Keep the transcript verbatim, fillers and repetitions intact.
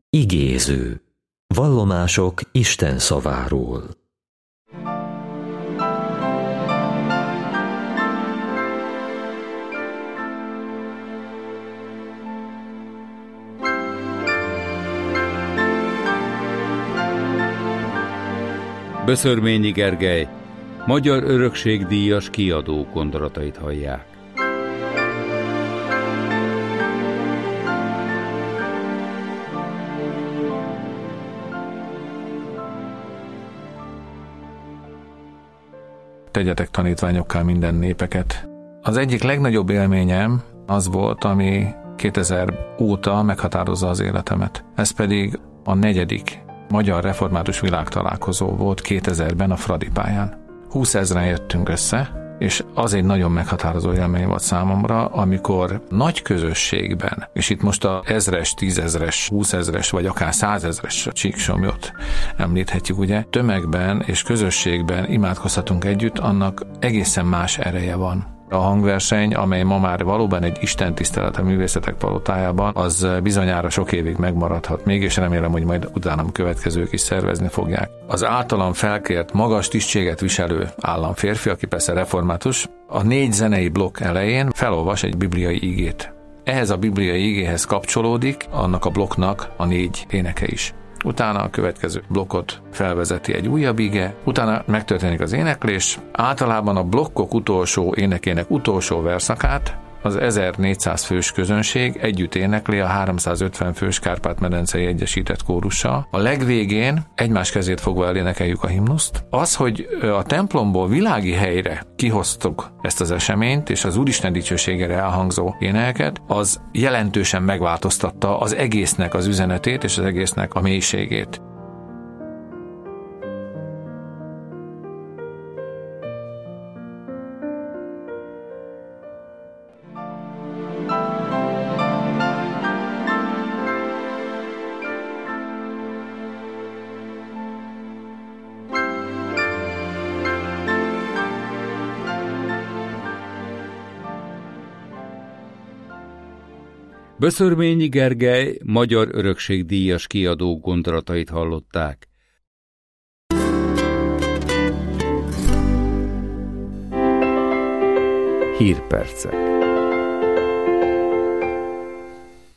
Igéző. Vallomások Isten szaváról. Böszörményi Gergely, Magyar Örökségdíjas kiadó gondolatait hallják. Tegyetek tanítványokká minden népeket. Az egyik legnagyobb élményem az volt, ami kétezer óta meghatározza az életemet. Ez pedig a negyedik Magyar Református Világtalálkozó volt kétezerben a Fradi pályán. húszezren jöttünk össze, és az egy nagyon meghatározó élmény volt számomra, amikor nagy közösségben, és itt most a ezres, tízezres, húszezres, vagy akár százezres Csíksomlyot említhetjük, ugye, tömegben és közösségben imádkozhatunk együtt, annak egészen más ereje van. A hangverseny, amely ma már valóban egy istentisztelet a művészetek palotájában, az bizonyára sok évig megmaradhat még, és remélem, hogy majd utánam következők is szervezni fogják. Az általam felkért, magas tisztséget viselő államférfi, aki persze református, a négy zenei blokk elején felolvas egy bibliai igét. Ehhez a bibliai igéhez kapcsolódik annak a blokknak a négy éneke is. Utána a következő blokkot felvezeti egy újabb ige, utána megtörténik az éneklés, általában a blokkok utolsó énekének utolsó verszakát az ezernégyszáz fős közönség együtt énekli a háromszázötven fős Kárpát-medencei egyesített kórussal. A legvégén egymás kezét fogva elénekeljük a himnuszt. Az, hogy a templomból világi helyre kihoztuk ezt az eseményt, és az Úristen dicsőségére elhangzó éneket, az jelentősen megváltoztatta az egésznek az üzenetét és az egésznek a mélységét. Böszörményi Gergely, Magyar Örökségdíjas kiadó gondolatait hallották. Hírpercek.